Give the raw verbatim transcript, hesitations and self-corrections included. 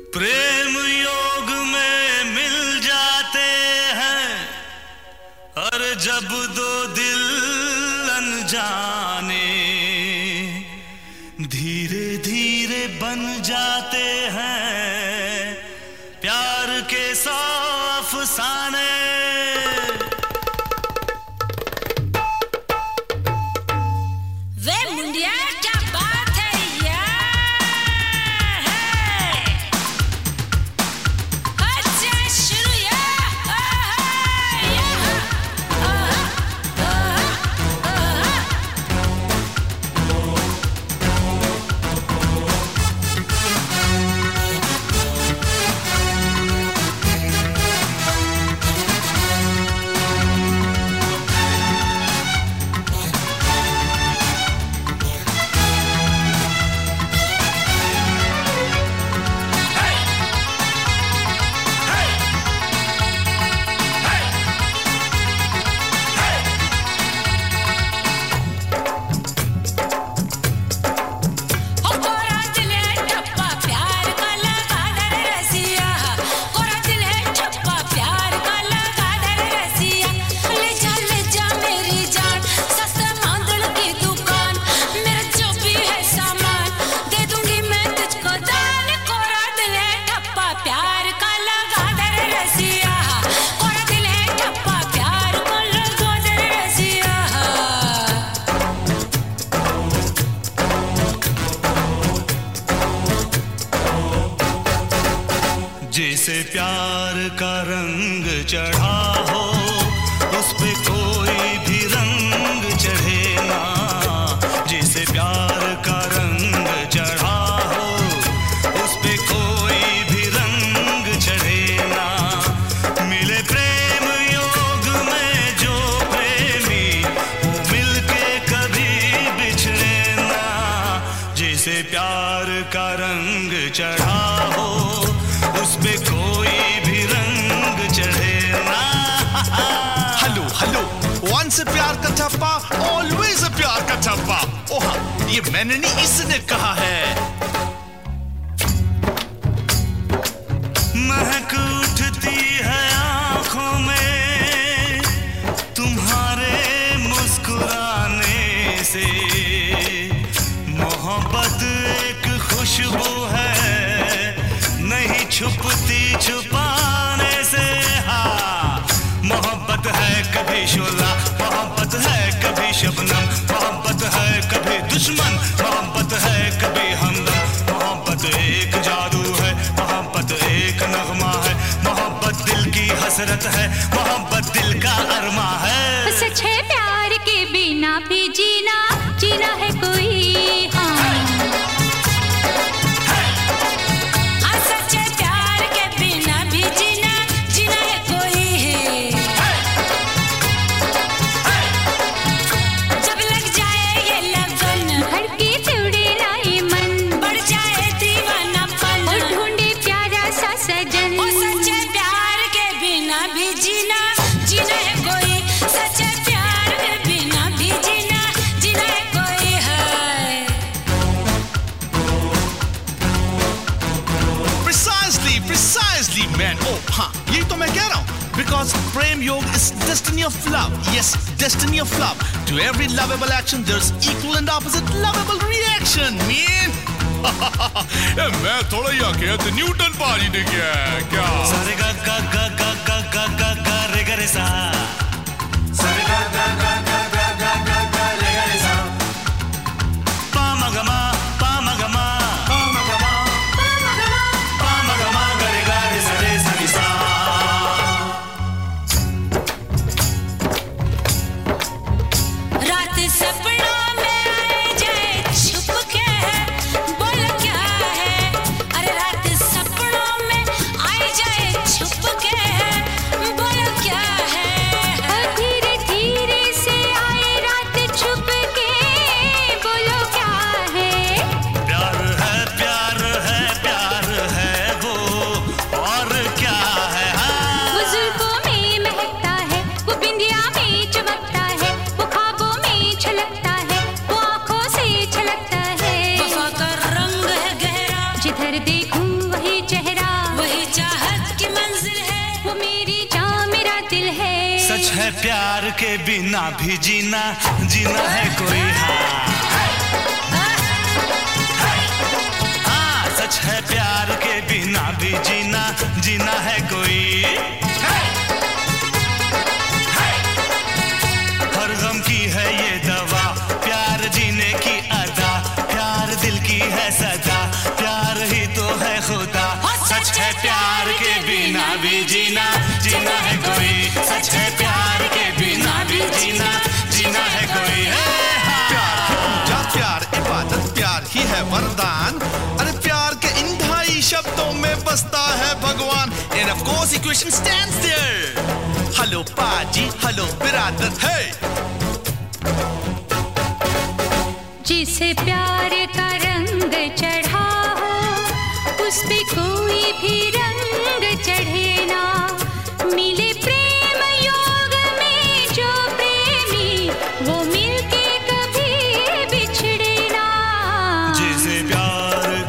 प्रेम योग में मिल जाते हैं और जब दो दिल अनजाने धीरे धीरे बन जाते हैं प्यार के सौ अफसाने। जिसे प्यार का रंग चढ़ा हो उस पे कोई भी रंग चढ़े ना। जिसे प्यार का रंग चढ़ा हो उस पे कोई भी रंग चढ़े ना। मिले प्रेम योग में जो प्रेमी वो मिलके कभी बिछड़े ना। जिसे प्यार का रंग चढ़ा हो उस पे कोई भी रंग चढ़े ना। हेलो हेलो वन से प्यार का ठप्पा ऑलवेज प्यार का ठप्पा। ओह ये मैंने नहीं इसने कहा है। महक उठती है आंखों में तुम्हारे मुस्कुराने से। मोहब्बत एक खुशबू है नहीं छुपती छुपाने से। हाँ मोहब्बत है कभी शोला, मोहब्बत है कभी शबनम, मोहब्बत है कभी दुश्मन, मोहब्बत है कभी हमदम। मोहब्बत एक जादू है, मोहब्बत एक नगमा है, मोहब्बत दिल की हसरत है, मोहब्बत दिल का अरमा है। सच है प्यार के बिना भी जीना जीना है कोई। हाँ Because Prem Yoga is destiny of love. Yes, destiny of love. To every lovable action, there's equal and opposite lovable reaction, man. मैं थोड़ा ही आके तो न्यूटन पाजी ने किया है क्या? सारे गा गा गा गा गा गा गा गा रे गा रे सा। सारे गा गा गा गा गा गा गा गा रे गा रे सा। पा मा गा मा पा मा गा मा पा मा गा मा पा मा गा मा पा मा गा मा गा रे गा रे सा रे सा रे सा। सपनों में आए जाए छुप के बोल क्या है। अरे रात सपनों में आए जाए छुप के बोल क्या है। धीरे धीरे से आए रात छुप के बोलो क्या है। प्यार है प्यार है प्यार है वो और क्या है। वो जुल्फों में महकता है, वो बिंदिया में चमकता है, वो ख्वाबों में छलकता है, वो आँखों से छलकता है। वफा का रंग है गहरा, जिधर देखूं वही चेहरा। है प्यार के बिना भी जीना, जीना है कोई हाँ। हाँ, सच है प्यार के बिना भी जीना, जीना है कोई। हर गम की है ये दवा, प्यार जीने की अदा, प्यार दिल की है सदा, प्यार ही तो है खुदा। सच है प्यार के बिना भी जीना, जीना है कोई। सच है प्यार के बिना भी जीना, जीना है कोई। प्यार की पूजा, प्यार इबादत, प्यार ही है वरदान। अरे प्यार के इन ढाई शब्दों में बसता है भगवान। And of course equation stands there. Hello पाजी, हेलो बिरादर, hey! जिसे प्यार का रंग चढ़ा हो, उस पे कोई भी रंग चढ़े ना। मिले प्रेम योग में जो प्रेमी, वो मिलके कभी बिछड़े ना। जिसे प्यार